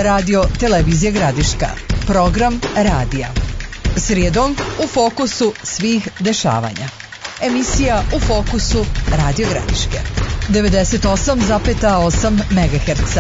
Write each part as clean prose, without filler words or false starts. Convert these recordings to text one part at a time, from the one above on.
Radio Televizije Gradiška. Program radija. Srijedom u fokusu svih dešavanja. Emisija U fokusu Radio Gradiške. 98,8 MHz.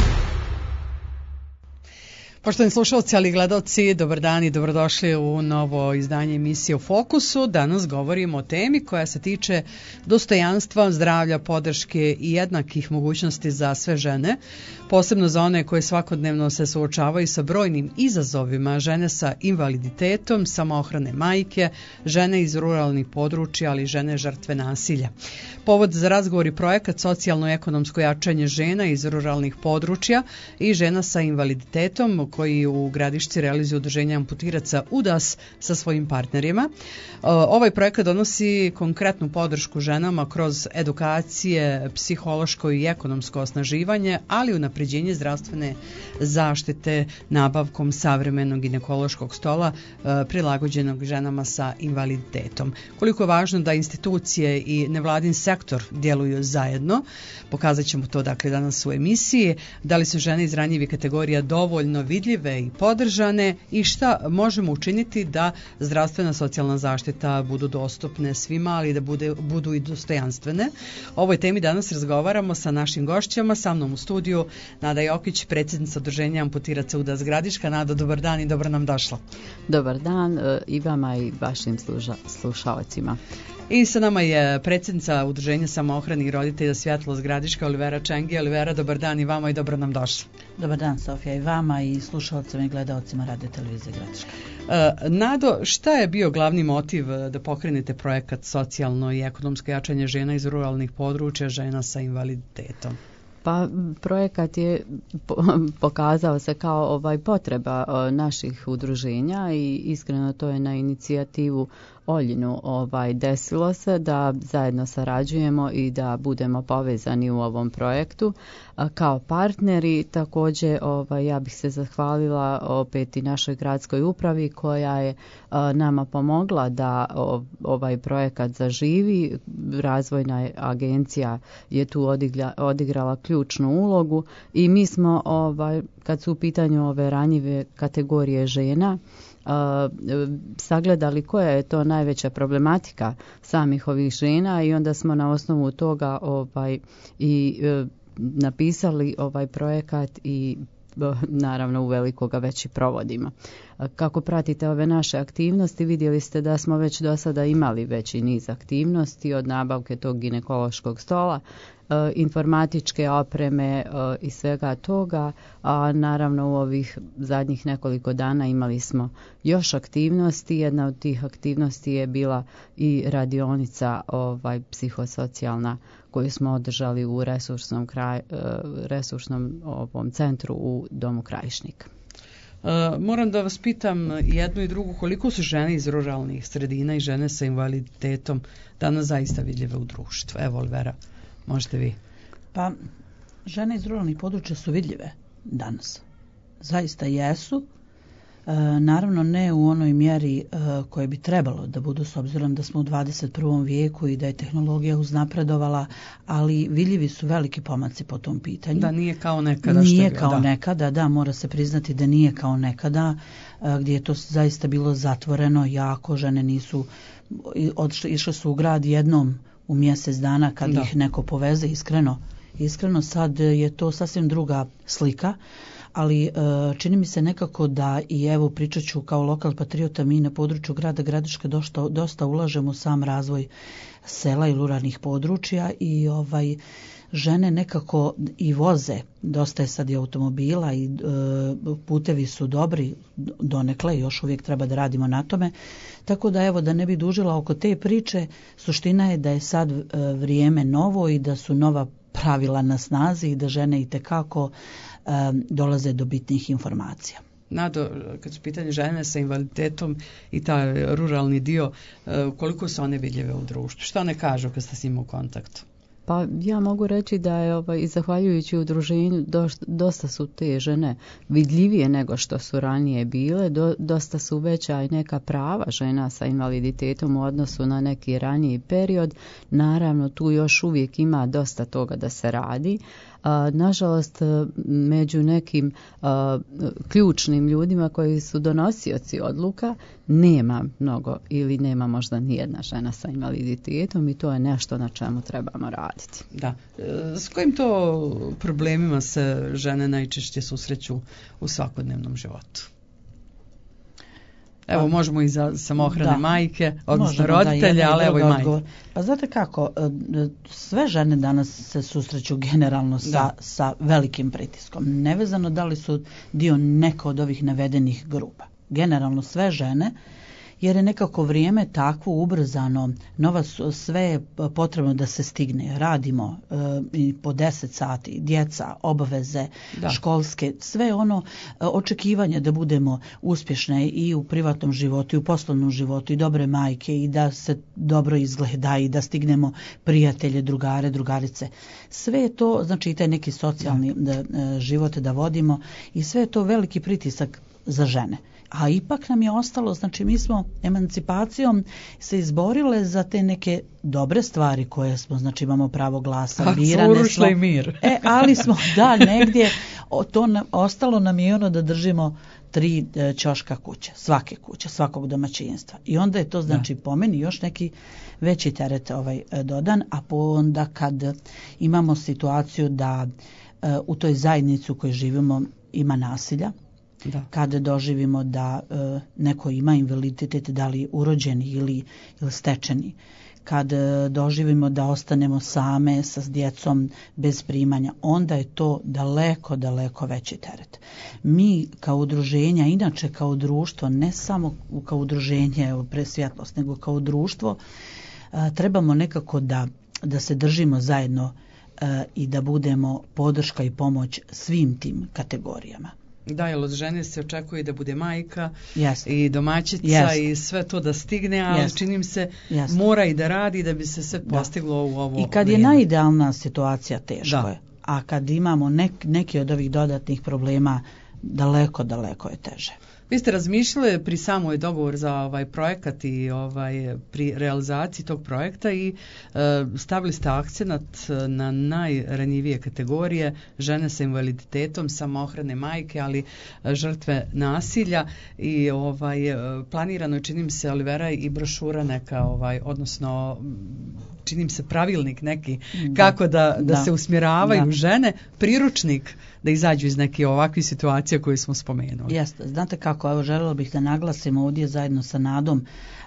Poštovani slušalci, ali i gledalci, dobar dan i dobrodošli u novo izdanje emisije U fokusu. Danas govorimo o temi koja se tiče dostojanstva, zdravlja, podrške i jednakih mogućnosti za sve žene, posebno za one koje svakodnevno se suočavaju sa brojnim izazovima, žene sa invaliditetom, samoohrane majke, žene iz ruralnih područja, ali i žene žrtve nasilja. Povod za razgovor i projekat socijalno-ekonomsko jačanje žena iz ruralnih područja i žena sa invaliditetom koji u Gradišci realizuju udruženje amputiraca UDAS sa svojim partnerima. Ovaj projekat donosi konkretnu podršku ženama kroz edukacije, psihološko i ekonomsko osnaživanje, ali i unapređenje zdravstvene zaštite nabavkom savremenog ginekološkog stola prilagođenog ženama sa invaliditetom. Koliko je važno da institucije i nevladin sektor djeluju zajedno, pokazat ćemo to dakle danas u emisiji. Da li su žene iz ranjivih kategorija dovoljno vidljive i podržane i šta možemo učiniti da zdravstvena socijalna zaštita budu dostupne svima, ali da budu i dostojanstvene. O ovoj temi danas razgovaramo sa našim gošćama, sa mnom u studiju Nada Jokić, predsjednica udruženja amputiraca UDAS Gradiška. Nada, dobar dan i dobro nam došla. Dobar dan i vama i vašim slušalcima. I sa nama je predsjednica udruženja samoohranih roditelja Svjetlost Gradiška, Olivera Čengi. Olivera, dobar dan i vama i dobro nam došla. Dobar dan, Sofija, i vama i slušalcima i gledalcima Radio Televizije Gradiška. Nado, šta je bio glavni motiv da pokrenete projekat socijalno i ekonomsko jačanje žena iz ruralnih područja, žena sa invaliditetom? Pa projekat je pokazao se kao potreba naših udruženja i iskreno to je na inicijativu Oljinu desilo se da zajedno sarađujemo i da budemo povezani u ovom projektu kao partneri. Također ja bih se zahvalila opet i našoj gradskoj upravi koja je nama pomogla da ovaj projekat zaživi. Razvojna agencija je tu odigrala ključnu ulogu i mi smo kad su u pitanju ove ranjive kategorije žena sagledali koja je to najveća problematika samih ovih žena i onda smo na osnovu toga napisali ovaj projekat i naravno uveliko ga već i provodimo. Kako pratite ove naše aktivnosti, vidjeli ste da smo već do sada imali veći niz aktivnosti od nabavke tog ginekološkog stola, informatičke opreme i svega toga, a naravno u ovih zadnjih nekoliko dana imali smo još aktivnosti. Jedna od tih aktivnosti je bila i radionica psihosocijalna koju smo održali u resursnom centru u Domu Krajišnik. Moram da vas pitam jednu i drugu, koliko su žene iz ruralnih sredina i žene sa invaliditetom danas zaista vidljive u društvu? Evo, Olivera, možete vi. Pa, žene iz ruralnih područja su vidljive danas. Zaista jesu. Naravno ne u onoj mjeri koje bi trebalo da budu, s obzirom da smo u 21. vijeku i da je tehnologija uznapredovala, ali vidljivi su veliki pomaci po tom pitanju. Da, nije kao nekada. Nije kao nekada, da, mora se priznati da nije kao nekada, gdje je to zaista bilo zatvoreno, jako, žene nisu, išle su u grad jednom u mjesec dana kad ih neko poveze, iskreno sad je to sasvim druga slika. Ali čini mi se nekako da i evo pričat ću kao lokal patriota, mi na području grada Gradiška dosta ulažemo u sam razvoj sela i ruralnih područja i žene nekako i voze, dosta je sad i automobila i putevi su dobri donekle, još uvijek treba da radimo na tome. Tako da evo, da ne bi dužila oko te priče, suština je da je sad vrijeme novo i da su nova pravila na snazi i da žene itekako dolaze do bitnih informacija. Nado, kad su pitanje žene sa invaliditetom i taj ruralni dio, koliko su one vidljive u društvu? Šta one kažu kad ste s njima u kontaktu? Pa ja mogu reći da je i zahvaljujući udruženju dosta su te žene vidljivije nego što su ranije bile, dosta su veća i neka prava žena sa invaliditetom u odnosu na neki raniji period. Naravno tu još uvijek ima dosta toga da se radi, Nažalost, među nekim ključnim ljudima koji su donosioci odluka nema mnogo ili nema možda nijedna žena sa invaliditetom i to je nešto na čemu trebamo raditi. Da. S kojim to problemima se žene najčešće susreću u svakodnevnom životu? Evo, možemo i za samohrane majke, odnosno roditelje, ali evo i majke. Pa znate kako, sve žene danas se susreću generalno sa velikim pritiskom. Nevezano da li su dio neka od ovih navedenih grupa. Generalno sve žene, jer je nekako vrijeme takvo ubrzano, sve je potrebno da se stigne. Radimo i po 10 sati, djeca, obaveze, školske, sve ono očekivanje da budemo uspješne i u privatnom životu i u poslovnom životu i dobre majke i da se dobro izgleda i da stignemo prijatelje, drugare, drugarice. Sve je to, znači i taj neki socijalni život da vodimo i sve je to veliki pritisak za žene. A ipak nam je ostalo, znači mi smo emancipacijom se izborile za te neke dobre stvari koje smo, znači imamo pravo glasa, birane smo. I mir. Ali smo, negdje, ostalo nam je ono da držimo 3 ćoška kuće, svake kuće, svakog domaćinstva. I onda je to, znači, po meni još neki veći teret dodan, a onda kad imamo situaciju da u toj zajednici u kojoj živimo ima nasilja, kada doživimo da neko ima invaliditet, da li urođeni ili stečeni, kad doživimo da ostanemo same sa djecom bez primanja, onda je to daleko, daleko veći teret. Mi kao udruženja, inače kao društvo, ne samo kao udruženje Presvjetlost, nego kao društvo, trebamo nekako da se držimo zajedno i da budemo podrška i pomoć svim tim kategorijama. Da, jer od žene se očekuje da bude majka i domaćica i sve to da stigne, ali činim se mora i da radi da bi se sve postiglo u ovo. I kad je najidealna situacija, teško je. A kad imamo neki od ovih dodatnih problema, daleko, daleko je teže. Vi ste razmišljali pri samoj dogovor za ovaj projekat i pri realizaciji tog projekta i stavili ste akcenat na najranjivije kategorije, žene sa invaliditetom, samohrane majke, ali žrtve nasilja i planirano je, činim se, Olivera, i brošura neka, odnosno činim se pravilnik neki kako da se usmjeravaju žene, priručnik da izađu iz neke ovakve situacije koje smo spomenuli. Jeste, znate kako, evo željela bih da naglasim ovdje zajedno sa Nadom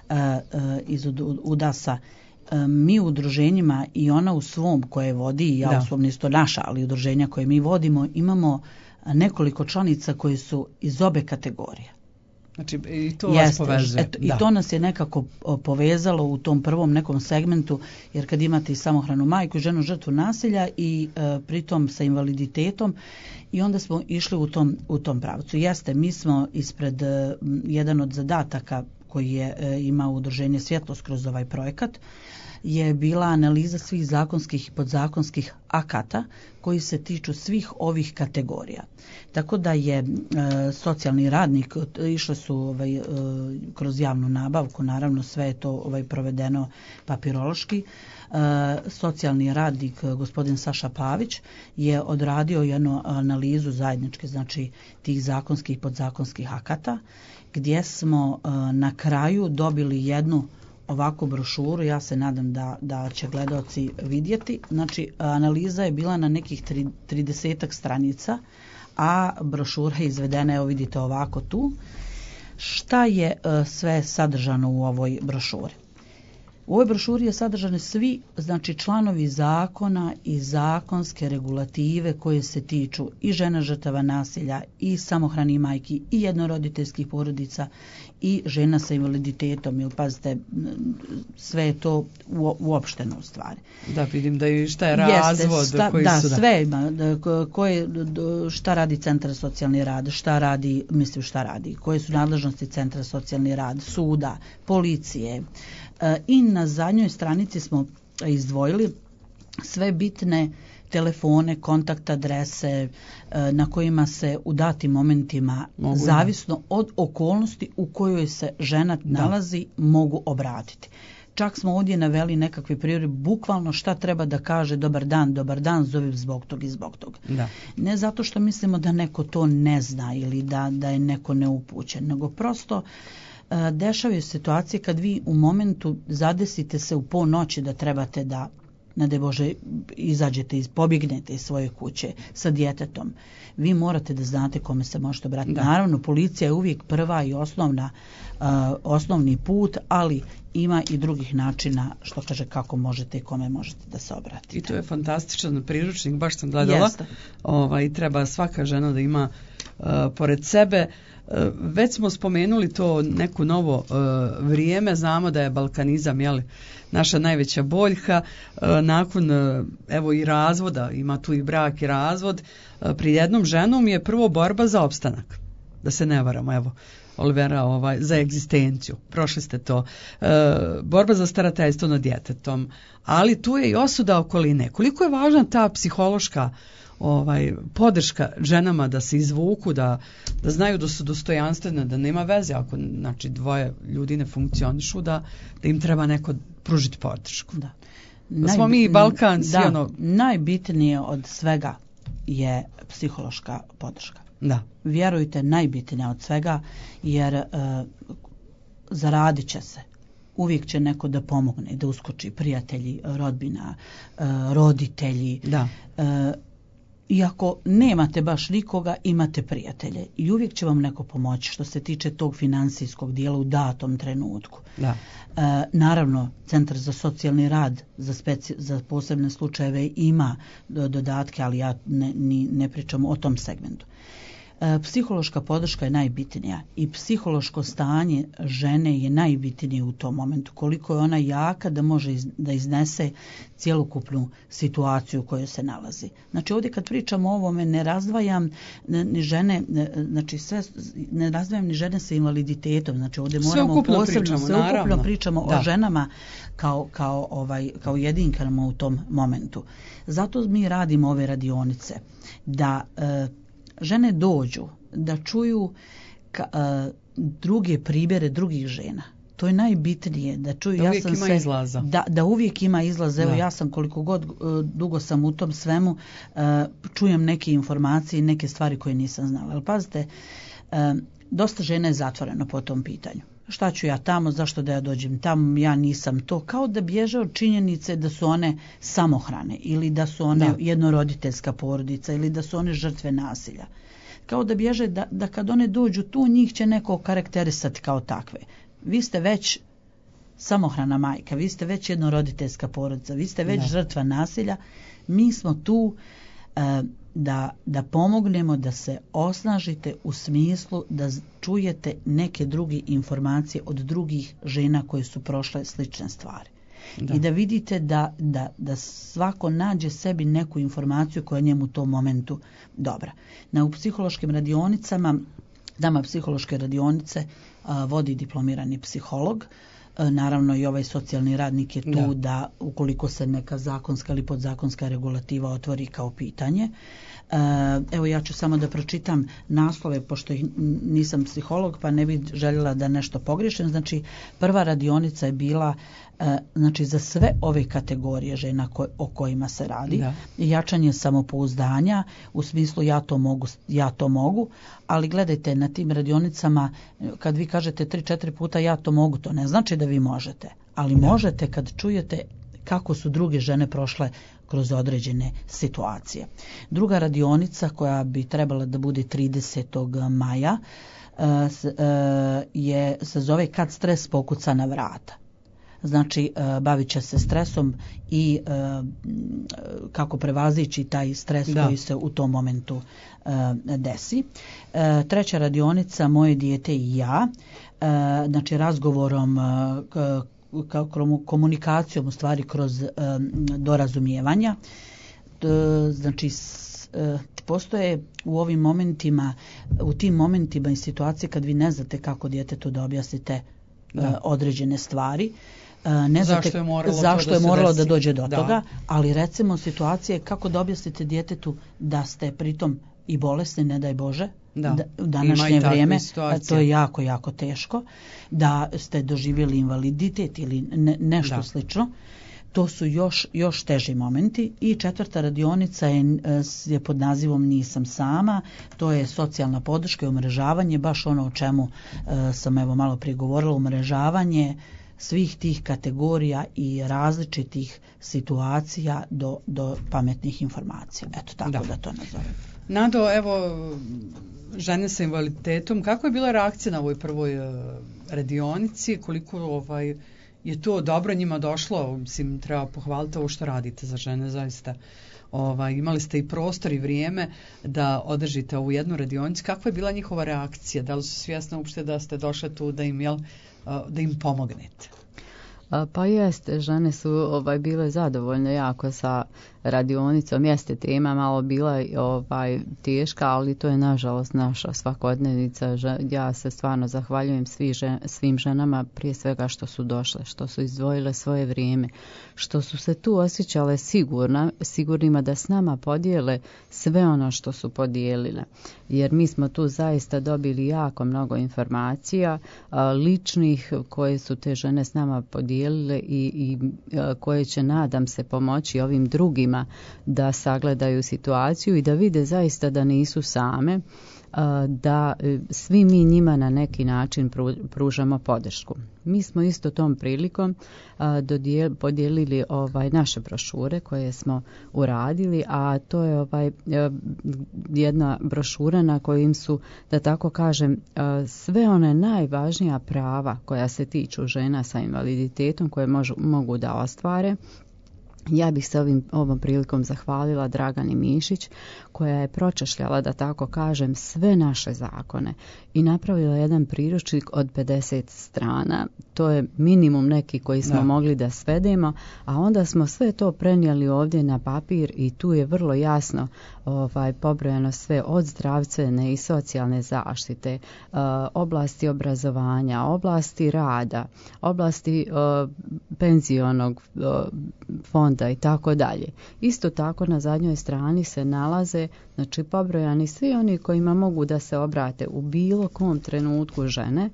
iz UDAS-a, mi u udruženjima i ona u svom koje vodi, i ja u svom isto naša, ali udruženja koje mi vodimo, imamo nekoliko članica koji su iz obe kategorije. Znači i to vas povezuje. I to nas je nekako povezalo u tom prvom nekom segmentu, jer kad imate i samohranu majku, ženu žrtvu nasilja i pritom sa invaliditetom, i onda smo išli u tom pravcu. Jeste, mi smo ispred jedan od zadataka koji je imao udruženje Svjetlost kroz ovaj projekat, je bila analiza svih zakonskih i podzakonskih akata koji se tiču svih ovih kategorija. Tako da je socijalni radnik, išle su kroz javnu nabavku, naravno sve je to provedeno papirološki. Socijalni radnik, gospodin Saša Pavić, je odradio jednu analizu zajedničke, znači tih zakonskih i podzakonskih akata, gdje smo na kraju dobili jednu ovakvu brošuru, ja se nadam da će gledaoci vidjeti. Znači, analiza je bila na nekih 30 stranica, a brošura je izvedena, evo vidite ovako tu. Šta je sve sadržano u ovoj brošuri? U ovoj brošuri je sadržane svi, znači, članovi zakona i zakonske regulative koje se tiču i žena žrtava nasilja, i samohranih majki, i jednoroditeljskih porodica, i žena sa invaliditetom, jer pazite, sve je to uopšteno u stvari. Da, vidim da i šta je razvod. Sve ima. Šta radi Centar socijalni rad, šta radi, koje su nadležnosti Centra socijalni rad, suda, policije. I na zadnjoj stranici smo izdvojili sve bitne telefone, kontakt adrese na kojima se u datim momentima, zavisno od okolnosti u kojoj se žena nalazi, mogu obratiti. čak smo ovdje naveli nekakve priori, bukvalno šta treba da kaže dobar dan, zovem zbog tog i zbog tog. Da. Ne zato što mislimo da neko to ne zna ili da je neko neupućen, nego prosto dešavaju situacije kad vi u momentu zadesite se u ponoći da trebate da, ne daj Bože, izađete, pobjegnete iz svoje kuće sa djetetom. Vi morate da znate kome se možete obratiti. Naravno, policija je uvijek prva i osnovni put, ali ima i drugih načina, što kaže, kako možete i kome možete da se obratite. I to je fantastičan priručnik, baš sam gledala. Treba svaka žena da ima pored sebe. Već smo spomenuli to neko novo vrijeme, znamo da je balkanizam naša najveća boljka. Nakon evo i razvoda, ima tu i brak i razvod, pri jednom ženom je prvo borba za opstanak, da se ne varamo, evo Olivera, za egzistenciju, prošli ste to, borba za starateljstvo nad djetetom, ali tu je i osuda okoline. Koliko je važna ta psihološka podrška ženama da se izvuku, da znaju da su dostojanstvene, da nema veze ako dvoje ljudi ne funkcionišu, da im treba neko pružiti podršku. Da smo mi Balkanci. Najbitnije od svega je psihološka podrška. Da. Vjerujte, najbitnije od svega, jer zaradit će se. Uvijek će neko da pomogne, da uskoči, prijatelji, rodbina, roditelji. Da. I ako nemate baš nikoga, imate prijatelje i uvijek će vam neko pomoći što se tiče tog financijskog dijela u datom trenutku. Da. Naravno, Centar za socijalni rad za posebne slučajeve ima dodatke, ali ja ne pričam o tom segmentu. Psihološka podrška je najbitnija i psihološko stanje žene je najbitnije u tom momentu. Koliko je ona jaka da može da iznese cjelokupnu situaciju u kojoj se nalazi. Znači ovdje kad pričamo o ovome ne razdvajam ni žene, znači ne razdvajam ni žene sa invaliditetom. Znači ovdje moramo posebno sveukupno pričamo o ženama kao jedinkama u tom momentu. Zato mi radimo ove radionice da žene dođu, da čuju druge primjere drugih žena. To je najbitnije, da čuju. Da uvijek ima izlaza. Da uvijek ima izlaza. Evo ja sam koliko god dugo sam u tom svemu, čujem neke informacije i neke stvari koje nisam znala. Ali pazite, dosta žena je zatvoreno po tom pitanju. Šta ću ja tamo, zašto da ja dođem tamo, ja nisam to. Kao da bježe od činjenice da su one samohrane ili da su one jednoroditeljska porodica ili da su one žrtve nasilja. Kao da bježe da kad one dođu tu, njih će neko karakterisati kao takve. Vi ste već samohrana majka, vi ste već jednoroditeljska porodica, vi ste već žrtva nasilja. Mi smo tu da pomognemo da se osnažite u smislu da čujete neke druge informacije od drugih žena koje su prošle slične stvari. I da vidite da svako nađe sebi neku informaciju koja je njemu u tom momentu dobra. U psihološkim radionicama, dama psihološke radionice vodi diplomirani psiholog. Naravno i ovaj socijalni radnik je tu da ukoliko se neka zakonska ili podzakonska regulativa otvori kao pitanje. Evo ja ću samo da pročitam naslove pošto nisam psiholog pa ne bih željela da nešto pogriješim. Znači prva radionica je bila znači za sve ove kategorije žena o kojima se radi. Jačanje samopouzdanja u smislu ja to mogu, ali gledajte na tim radionicama kad vi kažete 3-4 puta ja to mogu, to ne znači da vi možete, ali možete kad čujete kako su druge žene prošle kroz određene situacije. Druga radionica koja bi trebala da bude 30. maja se zove Kad stres pokuca na vrata. Znači bavit će se stresom i kako prevazići taj stres koji se u tom momentu desi. Treća radionica Moje dijete i ja, znači razgovorom komunikacijom u stvari kroz dorazumijevanja. Znači postoje u tim momentima i situacije kad vi ne znate kako djetetu da objasnite određene stvari. Ne znate zašto je moralo da dođe do toga, ali recimo situacije kako da objasnite djetetu da ste pritom i bolesni, ne daj Bože, Da, u današnje vrijeme, to je jako, jako teško, da ste doživjeli invaliditet ili nešto slično. To su još teži momenti. I 4. radionica je pod nazivom Nisam sama. To je socijalna podrška i umrežavanje, baš ono o čemu sam evo malo prije govorila, umrežavanje svih tih kategorija i različitih situacija do pametnih informacija. Eto tako da to nazovem. Nado, evo, žene sa invaliditetom, kako je bila reakcija na ovoj prvoj radionici, koliko je to dobro njima došlo, mislim, treba pohvaliti ovo što radite za žene, zaista. Imali ste i prostor i vrijeme da održite ovu jednu radionicu. Kakva je bila njihova reakcija? Da li su svjesne uopšte da ste došli tu da im pomognete? Pa jeste, žene su bile zadovoljne jako sa radionicom. Jeste tema malo bila teška, ali to je nažalost naša svakodnevnica. Ja se stvarno zahvaljujem svim ženama, prije svega što su došle, što su izdvojile svoje vrijeme, što su se tu osjećale sigurnima da s nama podijele sve ono što su podijelile. Jer mi smo tu zaista dobili jako mnogo informacija ličnih koje su te žene s nama podijelile i koje će, nadam se, pomoći ovim drugima da sagledaju situaciju i da vide zaista da nisu same, da svi mi njima na neki način pružamo podršku. Mi smo isto tom prilikom podijelili naše brošure koje smo uradili, a to je jedna brošura na kojim su, da tako kažem, sve one najvažnija prava koja se tiču žena sa invaliditetom koje mogu da ostvare. Ja bih se ovom prilikom zahvalila Dragani Mišić koja je pročešljala, da tako kažem, sve naše zakone i napravila jedan priručnik od 50 strana. To je minimum neki koji smo mogli da svedemo, a onda smo sve to prenijeli ovdje na papir i tu je vrlo jasno pobrojano sve od zdravstvene i socijalne zaštite, oblasti obrazovanja, oblasti rada, oblasti penzionog fonda i tako dalje. Isto tako na zadnjoj strani se nalaze, znači, pobrojani svi oni kojima mogu da se obrate u bilo kom trenutku žene,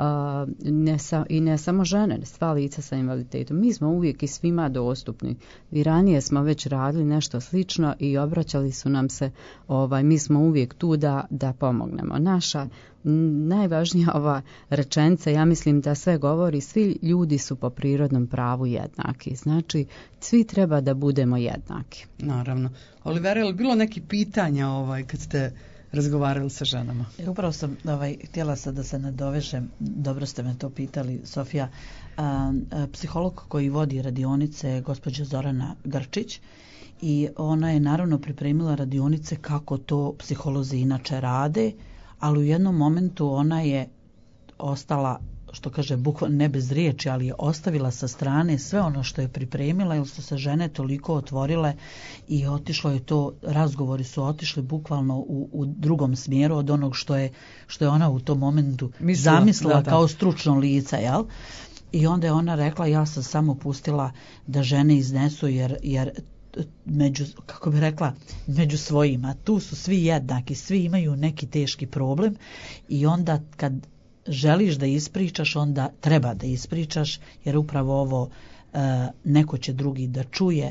i ne samo žene, sva lica sa invaliditetom. Mi smo uvijek i svima dostupni. I ranije smo već radili nešto slično i obraćali su nam se, mi smo uvijek tu da pomognemo. Naša najvažnija ova rečenica, ja mislim da sve govori, svi ljudi su po prirodnom pravu jednaki. Znači, svi treba da budemo jednaki. Naravno. Olivera, je li bilo neki pitanja kad ste razgovarali sa ženama? Upravo sam htjela sad da se nadovežem, dobro ste me to pitali, Sofija. Psiholog koji vodi radionice je gospođa Zorana Grčić i ona je naravno pripremila radionice kako to psiholozi inače rade, ali u jednom momentu ona je ostala, što kaže, bukvalno ne bez riječi, ali je ostavila sa strane sve ono što je pripremila, jer su se žene toliko otvorile i otišlo je to, razgovori su otišli bukvalno u drugom smjeru od onog što je ona u tom momentu zamislila kao stručno lice, jel? I onda je ona rekla, ja sam samo pustila da žene iznesu jer kako bi rekla, među svojima. Tu su svi jednaki, svi imaju neki teški problem i onda kad želiš da ispričaš, onda treba da ispričaš, jer upravo ovo neko će drugi da čuje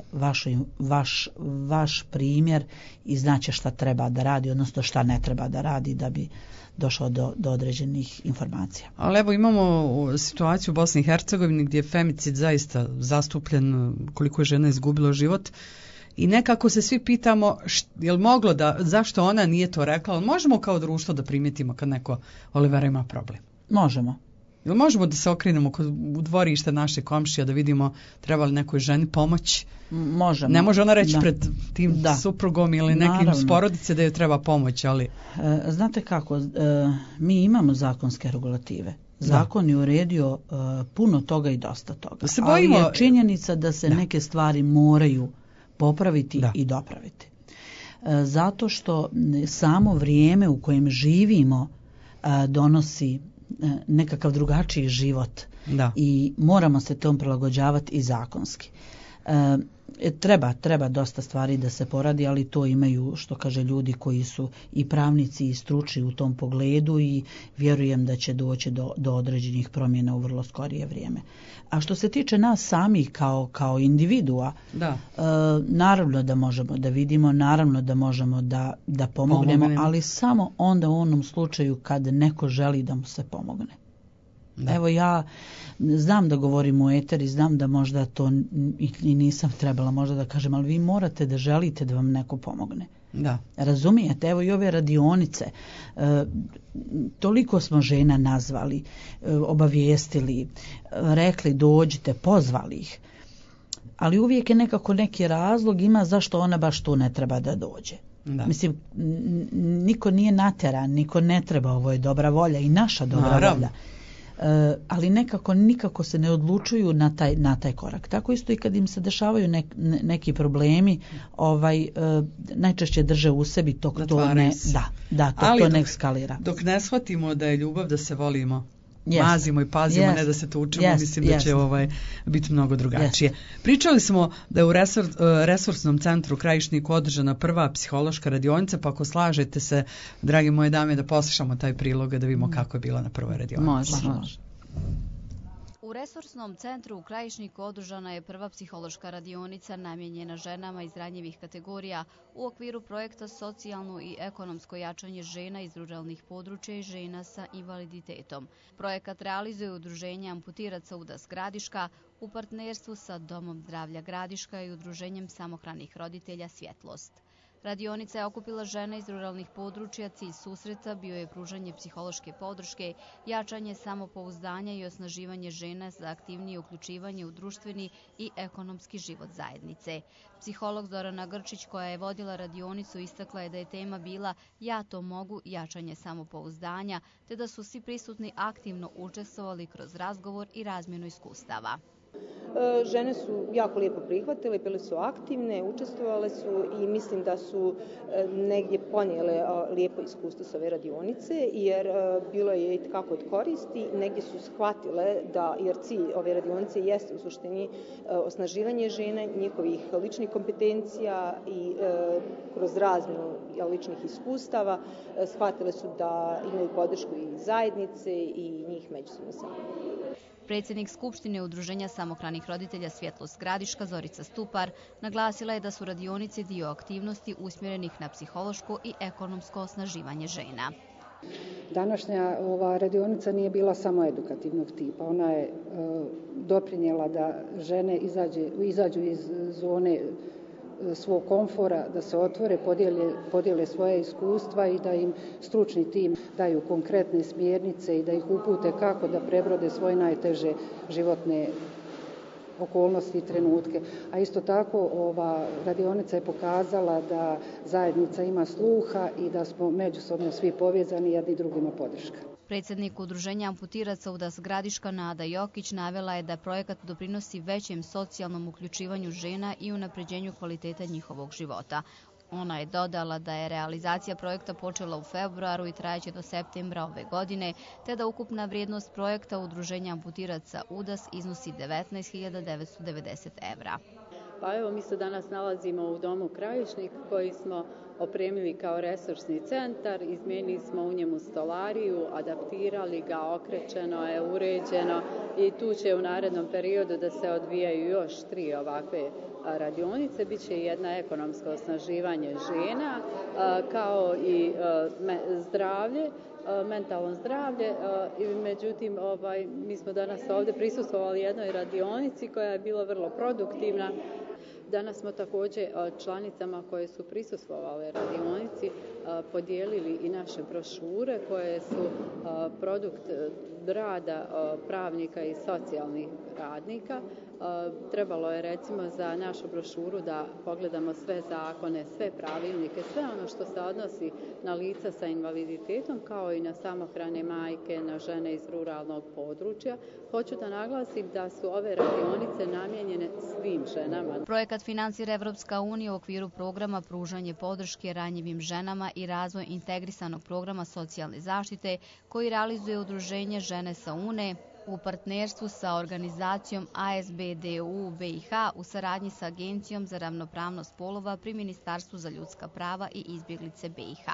vaš primjer i znaće šta treba da radi, odnosno šta ne treba da radi da bi došao do određenih informacija. Ali evo imamo situaciju u Bosni i Hercegovini gdje je femicid zaista zastupljen, koliko je žena izgubilo život i nekako se svi pitamo je li moglo zašto ona nije to rekla, ali možemo kao društvo da primijetimo kad neko, Olivera, ima problem? Možemo. Jel možemo da se okrenemo u dvorište naše komšija da vidimo treba li nekoj ženi pomoć? Možemo. Ne može ona reći pred tim suprugom ili nekim s porodice da joj treba pomoć, ali... Znate kako, mi imamo zakonske regulative. Zakon je uredio puno toga i dosta toga. Ali je činjenica da se neke stvari moraju popraviti i dopraviti. Zato što samo vrijeme u kojem živimo donosi nekakav drugačiji život i moramo se tom prilagođavati i zakonski. Treba dosta stvari da se poradi, ali to imaju, što kaže, ljudi koji su i pravnici i stručni u tom pogledu i vjerujem da će doći do određenih promjena u vrlo skorije vrijeme. A što se tiče nas samih kao individua, naravno da možemo da vidimo, naravno da možemo da pomognemo, ali samo onda u onom slučaju kad neko želi da mu se pomogne. Da. Evo ja znam da govorim u eter i znam da možda to i nisam trebala možda da kažem, ali vi morate da želite da vam neko pomogne. Da. Razumijete? Evo i ove radionice, toliko smo žena nazvali, obavijestili, rekli dođite, pozvali ih, ali uvijek je nekako neki razlog ima zašto ona baš tu ne treba da dođe. Da. Mislim, niko nije nateran, niko ne treba, ovo je dobra volja i naša dobra volja. Ali nikako se ne odlučuju na taj korak. Tako isto i kad im se dešavaju neki problemi, najčešće drže u sebi to ne eskalira. Dok ne shvatimo da je ljubav da se volimo, mazimo i pazimo, ne da se tučemo, mislim da će biti mnogo drugačije. Pričali smo da je u resursnom centru Krajišnik održana prva psihološka radionica, pa ako slažete se, dragi moje dame, da poslušamo taj prilog da vidimo kako je bila na prvoj radionici. Može. U resursnom centru u Krajišniku održana je prva psihološka radionica namijenjena ženama iz ranjivih kategorija u okviru projekta Socijalno i ekonomsko jačanje žena iz ruralnih područja i žena sa invaliditetom. Projekat realizuje Udruženje amputiraca UDAS Gradiška u partnerstvu sa Domom zdravlja Gradiška i Udruženjem samohranih roditelja Svjetlost. Radionica je okupila žene iz ruralnih područja, cilj susreta bio je pružanje psihološke podrške, jačanje samopouzdanja i osnaživanje žena za aktivnije uključivanje u društveni i ekonomski život zajednice. Psiholog Zorana Grčić, koja je vodila radionicu, istakla je da je tema bila Ja to mogu, jačanje samopouzdanja, te da su svi prisutni aktivno učestvovali kroz razgovor i razmjenu iskustava. Žene su jako lijepo prihvatile, bile su aktivne, učestvovale su i mislim da su negdje ponijele lijepo iskustvo s ove radionice, jer bilo je i kako od koristi, negdje su shvatile da, jer cilj ove radionice jeste u suštini osnaživanje žene, njihovih ličnih kompetencija i kroz razmjenu ličnih iskustava, shvatile su da imaju podršku i zajednice i njih međusobno same. Predsjednik Skupštine Udruženja samohranih roditelja Svjetlost Gradiška Zorica Stupar naglasila je da su radionice dio aktivnosti usmjerenih na psihološko i ekonomsko osnaživanje žena. Današnja ova radionica nije bila samo edukativnog tipa. Ona je doprinijela da žene izađu iz zone svog komfora, da se otvore, podijele svoje iskustva i da im stručni tim daju konkretne smjernice i da ih upute kako da prebrode svoje najteže životne okolnosti i trenutke. A isto tako ova radionica je pokazala da zajednica ima sluha i da smo međusobno svi povezani, jedni drugima podrška. Predsjednik Udruženja amputiraca UDAS Gradiška Nada Jokić navela je da projekat doprinosi većem socijalnom uključivanju žena i unapređenju kvaliteta njihovog života. Ona je dodala da je realizacija projekta počela u februaru i trajeće do septembra ove godine, te da ukupna vrijednost projekta Udruženja amputiraca UDAS iznosi 19.990 evra. Pa evo, mi se danas nalazimo u domu Krajišnik koji smo opremili kao resursni centar, izmijenili smo u njemu stolariju, adaptirali ga, okrećeno je, uređeno i tu će u narednom periodu da se odvijaju još 3 ovakve radionice. Biće jedna ekonomsko osnaživanje žena kao i zdravlje, mentalno zdravlje. Međutim, mi smo danas ovdje prisustvovali jednoj radionici koja je bila vrlo produktivna. Danas smo također članicama koje su prisustvovale radionici podijelili i naše brošure koje su produkt rada pravnika i socijalnih radnika. Trebalo je recimo za našu brošuru da pogledamo sve zakone, sve pravilnike, sve ono što se odnosi na lica sa invaliditetom kao i na samohrane majke, na žene iz ruralnog područja. Hoću da naglasim da su ove radionice namijenjene svim ženama. Projekat financira Evropska unija u okviru programa pružanje podrške ranjivim ženama i razvoj integrisanog programa socijalne zaštite koji realizuje Udruženje Žene sa UNE u partnerstvu sa organizacijom ASBDU BiH u saradnji sa Agencijom za ravnopravnost polova pri Ministarstvu za ljudska prava i izbjeglice BiH.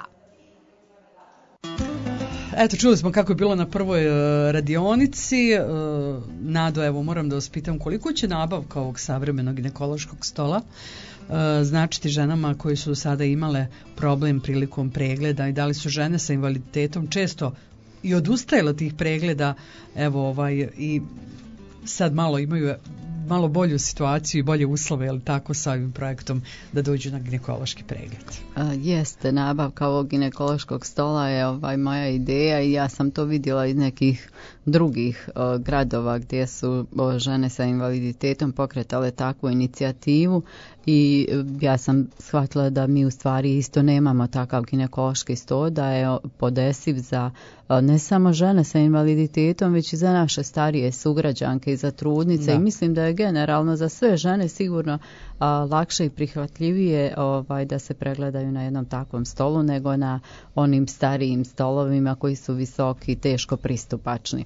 Eto, čuli smo kako je bilo na prvoj radionici. Nado, evo, moram da vas pitam koliko će nabavka ovog savremenog ginekološkog stola značiti ženama koje su sada imale problem prilikom pregleda i da li su žene sa invaliditetom često i odustajale od tih pregleda, evo, i sad malo imaju malo bolju situaciju i bolje uslove, je li tako, sa ovim projektom da dođu na ginekološki pregled? Jeste, nabavka ovog ginekološkog stola je moja ideja i ja sam to vidjela iz nekih drugih gradova gdje su žene sa invaliditetom pokretale takvu inicijativu i ja sam shvatila da mi u stvari isto nemamo takav ginekološki stol, da je podesiv za ne samo žene sa invaliditetom, već i za naše starije sugrađanke i za trudnice. I mislim da je generalno za sve žene sigurno lakše i prihvatljivije da se pregledaju na jednom takvom stolu nego na onim starijim stolovima koji su visoki i teško pristupačni.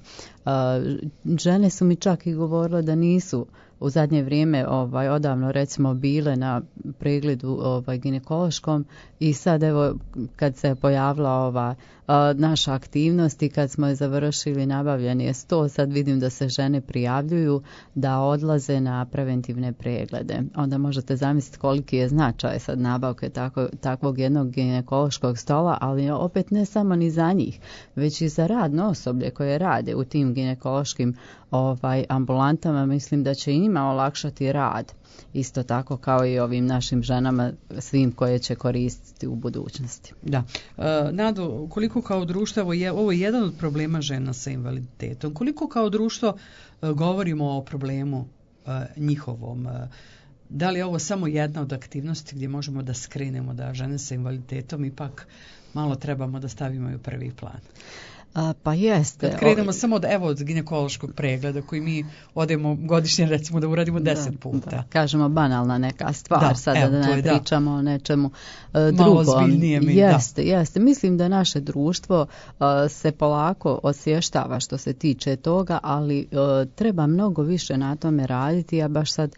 Žene su mi čak i govorile da nisu u zadnje vrijeme odavno recimo bile na pregledu ginekološkom i sad evo kad se pojavila ova naša aktivnost i kad smo je završili, nabavljen je sto, sad vidim da se žene prijavljuju da odlaze na preventivne preglede. Onda možete zamisliti koliki je značaj sad nabavke takvog jednog ginekološkog stola, ali opet ne samo ni za njih, već i za radno osoblje koje rade u tim ginekološkim ambulantama. Mislim da će i njima olakšati rad. Isto tako kao i ovim našim ženama, svim koje će koristiti u budućnosti. Da. Nado, koliko kao društvo, ovo je jedan od problema žena sa invaliditetom, koliko kao društvo govorimo o problemu njihovom? Da li je ovo samo jedna od aktivnosti gdje možemo da skrenemo da žene sa invaliditetom ipak malo trebamo da stavimo u prvi plan? Pa jeste. Kad krenemo samo od ginekološkog pregleda koji mi odemo godišnje recimo da uradimo 10 puta. Da, kažemo banalna neka stvar, sada da ne pričamo o nečemu drugom. Malo ozbiljnije mi. Jeste. Mislim da naše društvo se polako osvještava što se tiče toga, ali treba mnogo više na tome raditi. Ja baš sad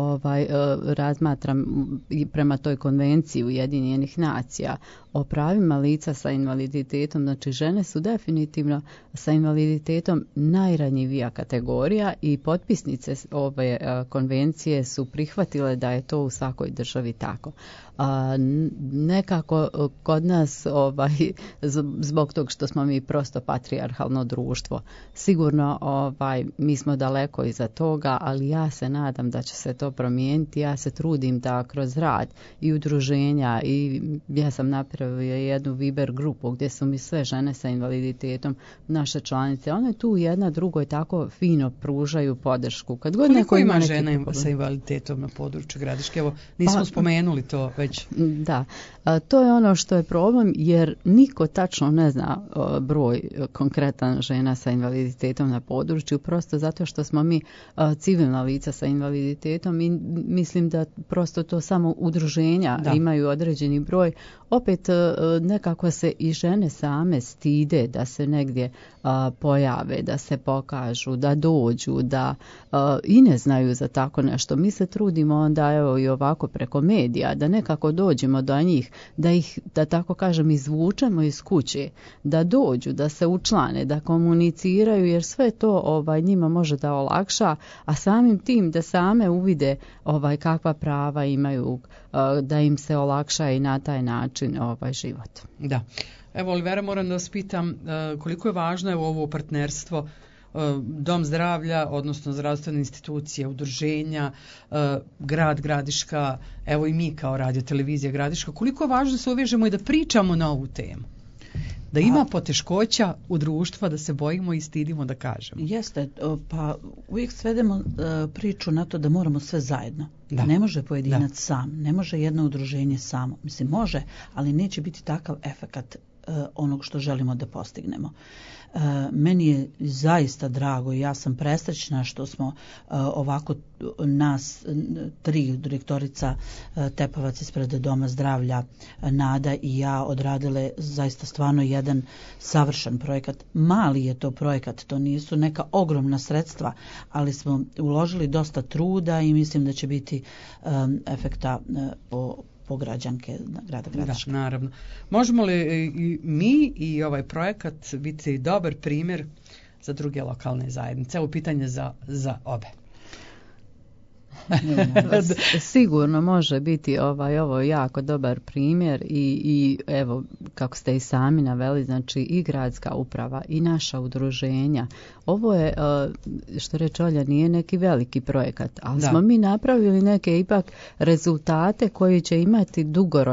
razmatram prema toj konvenciji Ujedinjenih nacija o pravima lica sa invaliditetom. Znači žene su definitivno sa invaliditetom najranjivija kategorija i potpisnice ove konvencije su prihvatile da je to u svakoj državi tako. Nekako kod nas zbog tog što smo mi prosto patrijarhalno društvo, sigurno mi smo daleko iza toga, ali ja se nadam da će se to promijeniti. Ja se trudim da kroz rad i udruženja, i ja sam napravila jednu Viber grupu gdje su mi sve žene sa invaliditetom naše članice, one tu jedna drugoj tako fino pružaju podršku. Kad god koliko ima žena sa invaliditetom na području Gradiške? Evo, nismo spomenuli to već. Da, to je ono što je problem, jer niko tačno ne zna broj konkretan žena sa invaliditetom na području, prosto zato što smo mi civilna lica sa invaliditetom i mislim da prosto to samo udruženja imaju određeni broj. Opet nekako se i žene same stide da se negdje pojave, da se pokažu, da dođu, da i ne znaju za tako nešto. Mi se trudimo onda evo i ovako preko medija da nekako dođemo do njih, da ih, da tako kažem, izvučemo iz kuće, da dođu, da se učlane, da komuniciraju, jer sve to njima može da olakša, a samim tim da same uvide kakva prava imaju, da im se olakša i na taj način život. Da. Evo, Olivera, moram da vas pitam koliko je važno ovo partnerstvo Dom zdravlja, odnosno zdravstvene institucije, udruženja, grad Gradiška, evo i mi kao radio televizija Gradiška, koliko je važno da se uvežemo i da pričamo na ovu temu? Da ima poteškoća u društvu, da se bojimo i stidimo da kažemo. Jeste, pa uvijek svedemo priču na to da moramo sve zajedno. Da. Ne može pojedinac sam, ne može jedno udruženje samo. Mislim, može, ali neće biti takav efekat onog što želimo da postignemo. Meni je zaista drago i ja sam presrećna što smo ovako nas 3 direktorica Tepovac ispred Doma zdravlja, Nada i ja odradile zaista stvarno jedan savršen projekat. Mali je to projekat, to nisu neka ogromna sredstva, ali smo uložili dosta truda i mislim da će biti efekta po građanke grada Gradiška. Da, naravno. Možemo li i mi i ovaj projekat biti dobar primjer za druge lokalne zajednice? Evo pitanje za obe. Sigurno može biti ovo jako dobar primjer i evo kako ste i sami naveli, znači i gradska uprava i naša udruženja. Ovo je, što reče Olja, nije neki veliki projekat, ali smo mi napravili neke ipak rezultate koji će imati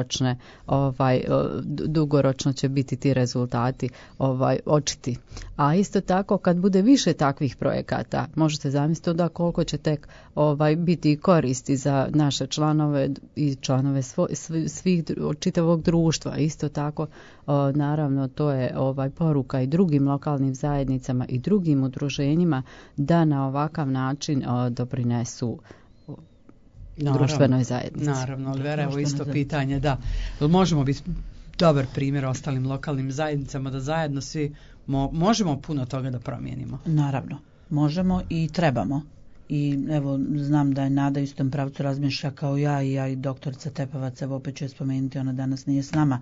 dugoročno će biti ti rezultati očiti. A isto tako kad bude više takvih projekata, možete zamisliti da koliko će tek biti koristi za naše članove i članove svih čitavog društva. Isto tako, naravno, to je poruka i drugim lokalnim zajednicama i drugim udruženjima da na ovakav način doprinesu društvenoj zajednici. Naravno, ali Vera, evo isto pitanje, da. Možemo biti dobar primjer ostalim lokalnim zajednicama da zajedno svi možemo puno toga da promijenimo. Naravno, možemo i trebamo. I evo, znam da je Nada u tom pravcu razmišlja kao ja i doktorica Tepovac, evo opet ću je spomenuti, ona danas nije s nama.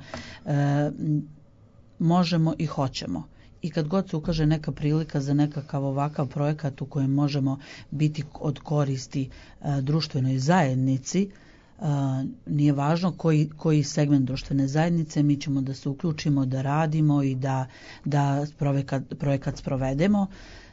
Možemo i hoćemo. I kad god se ukaže neka prilika za nekakav ovakav projekat u kojem možemo biti od koristi društvenoj zajednici, nije važno koji segment društvene zajednice, mi ćemo da se uključimo, da radimo i da projekat sprovedemo.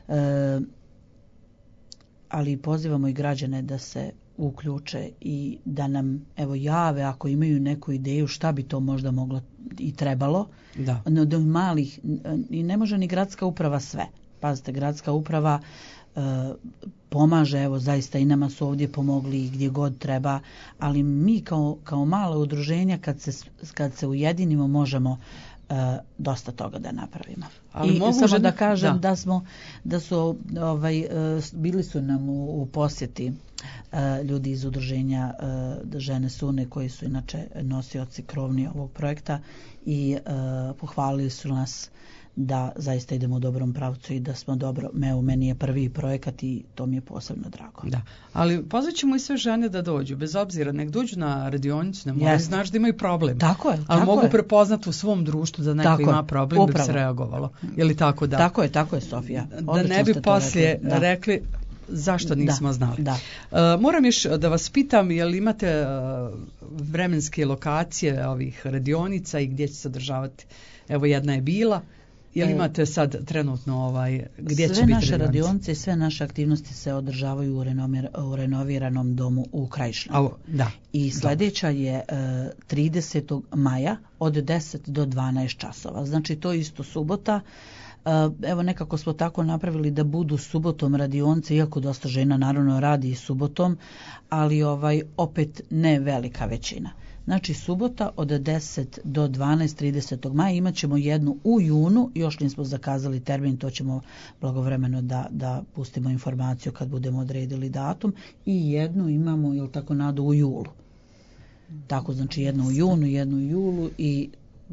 Ali pozivamo i građane da se uključe i da nam jave ako imaju neku ideju šta bi to možda moglo i trebalo. Da. Od malih, i ne može ni gradska uprava sve. Pazite, gradska uprava pomaže, evo zaista i nama su ovdje pomogli gdje god treba, ali mi kao mala udruženja kad se ujedinimo možemo dosta toga da napravimo. Ali i samo da kažem da su bili su nam u posjeti ljudi iz udruženja Žene Sune koji su inače nosioci krovni ovog projekta i pohvalili su nas da zaista idemo u dobrom pravcu i da smo dobro, meni je prvi projekat i to mi je posebno drago. Da, ali pozvat ćemo i sve žene da dođu, bez obzira, nek dođu na radionicu, ne moraju znaš da imaju problem. Tako je. Ali mogu prepoznati u svom društvu da neko ima problem da bi se reagovalo. Je li tako da? Tako je, Sofija. Da ne bi poslije rekli zašto nismo znali. Da. Moram još da vas pitam, jel imate vremenske lokacije ovih radionica i gdje će se održavati? Evo jedna je bila. Jel imate sad trenutno gdje će biti sve naše radionice i sve naše aktivnosti se održavaju u renoviranom domu u Krajišniku. Da. I sljedeća je 30. maja od 10 do 12 časova. Znači to je isto subota. Evo nekako smo tako napravili da budu subotom radionice, iako dosta žena naravno radi i subotom, ali opet ne velika većina. Znači subota od 10 do 12, 30. maja imat ćemo jednu u junu, još nismo zakazali termin, to ćemo blagovremeno da pustimo informaciju kad budemo odredili datum, i jednu imamo, jel tako Nadu, u julu. Tako, znači jednu u junu, jednu u julu i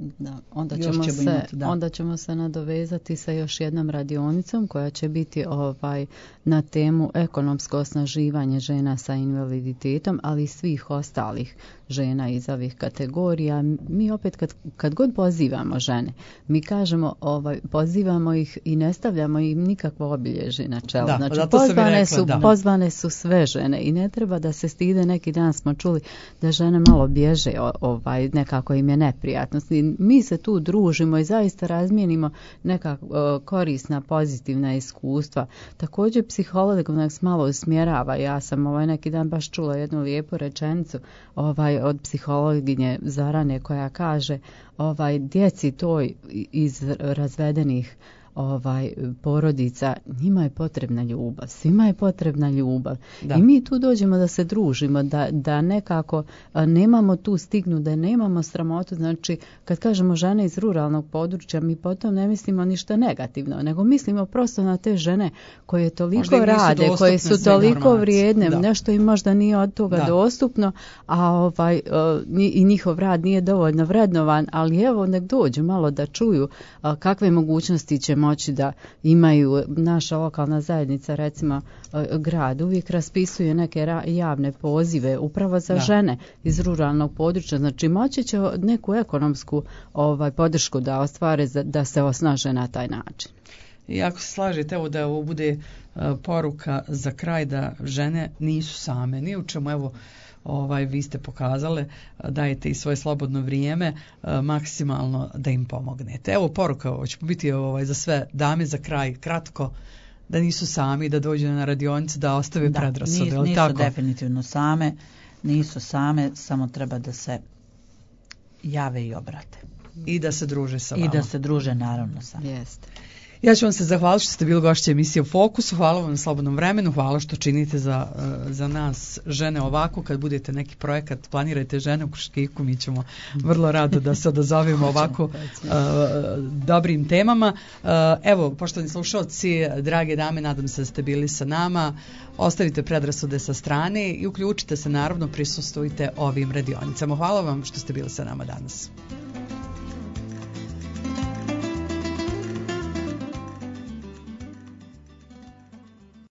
onda ćemo se nadovezati sa još jednom radionicom koja će biti na temu ekonomsko osnaživanje žena sa invaliditetom, ali i svih ostalih žena iz ovih kategorija. Mi opet kad god pozivamo žene, mi kažemo pozivamo ih i ne stavljamo im nikakvo obilježje na čelo. Znači pozvane su sve žene i ne treba da se stide. Neki dan smo čuli da žene malo bježe, nekako im je neprijatno. Mi se tu družimo i zaista razmijenimo neka korisna, pozitivna iskustva. Također psiholog nas malo usmjerava. Ja sam neki dan baš čula jednu lijepu rečenicu od psihologinje Zarane koja kaže djeci toj iz razvedenih porodica, njima je potrebna ljubav, svima je potrebna ljubav. Da. I mi tu dođemo da se družimo, da nekako nemamo tu stignu, da nemamo sramotu. Znači, kad kažemo žene iz ruralnog područja, mi potom ne mislimo ništa negativno, nego mislimo prosto na te žene koje toliko rade, koje su toliko vrijedne, nešto im možda nije od toga dostupno, a i njihov rad nije dovoljno vrednovan, ali evo nek dođu malo da čuju kakve mogućnosti će moći da imaju. Naša lokalna zajednica, recimo grad, uvijek raspisuje neke javne pozive upravo za žene iz ruralnog područja. Znači moći će neku ekonomsku podršku da ostvare, da se osnaže na taj način. I ako se slažete, evo da ovo bude poruka za kraj, da žene nisu same ni u čemu, evo vi ste pokazale, dajete i svoje slobodno vrijeme maksimalno da im pomognete. Evo poruka, ovo će biti za sve dame za kraj, kratko, da nisu sami, da dođu na radionicu, da ostave predrasude. Nisu tako? Definitivno same, nisu same, samo treba da se jave i obrate. I da se druže sa vama. I da se druže, naravno, sa vama. Jeste. Ja ću vam se zahvaliti što ste bili gošće emisije u Fokusu, hvala vam na slobodnom vremenu, hvala što činite za nas žene ovako. Kad budete neki projekat, planirajte žene u Kruškiku, mi ćemo vrlo rado da se odazovemo ovako dobrim temama. Evo, poštovani slušalci, drage dame, nadam se da ste bili sa nama, ostavite predrasude sa strane i uključite se, naravno, prisustvujte ovim radionicama. Hvala vam što ste bili sa nama danas.